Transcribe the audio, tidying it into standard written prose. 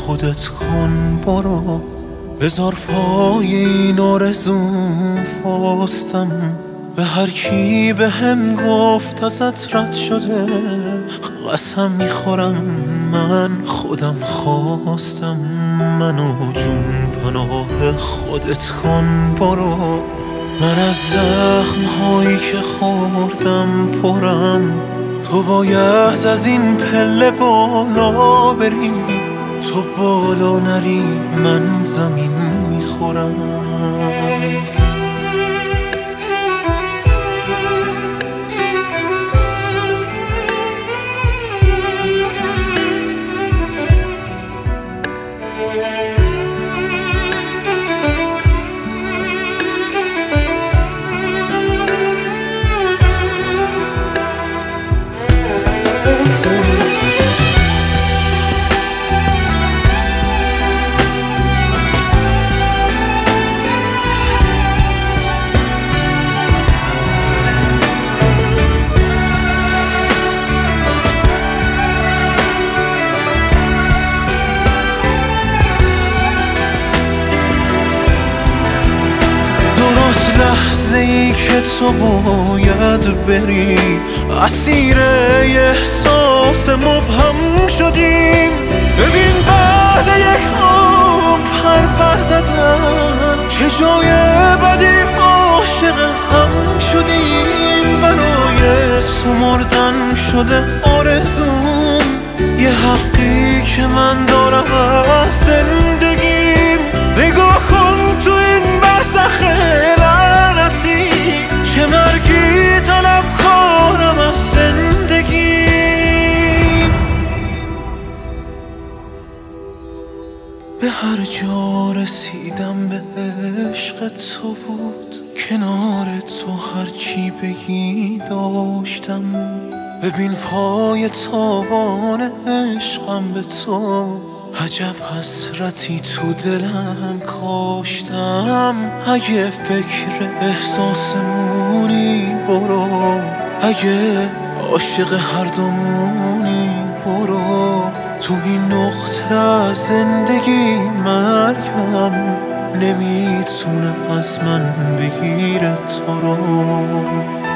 خودت کن برو، بذار پای این آرزوم فاستم. به هر کی به هم گفت ازت رد شده، قسم میخورم من خودم خواستم. منو جون پناه خودت کن برو، من از زخم‌هایی که خوردم پرم. تو باید از این پله بالا بری، تو بالا نری من زمین میخورم. لحظه‌ای که تو باید بری، اسیر احساس مبهم شدیم. ببین بعد یک عمر پر زدن، چه جای بدی عاشق هم شدیم. برای سمردن شده آرزوم، یه حقی که من دارم از زندگیم. نگاه کن تو این برزخ لعنتی، چه مرگی طلب کنم از زندگی. به هر جا رسیدم به عشق تو بود، کنار تو هرچی بگی داشتم. ببین پای تابان عشقم به تو، عجب حسرتی تو دلم کاشتم. اگه فکر احساسمونی برو، اگه عاشق هر دومونی برو. تو این نقطه از زندگی مرگم نمیتونه از من بگیره تو رو.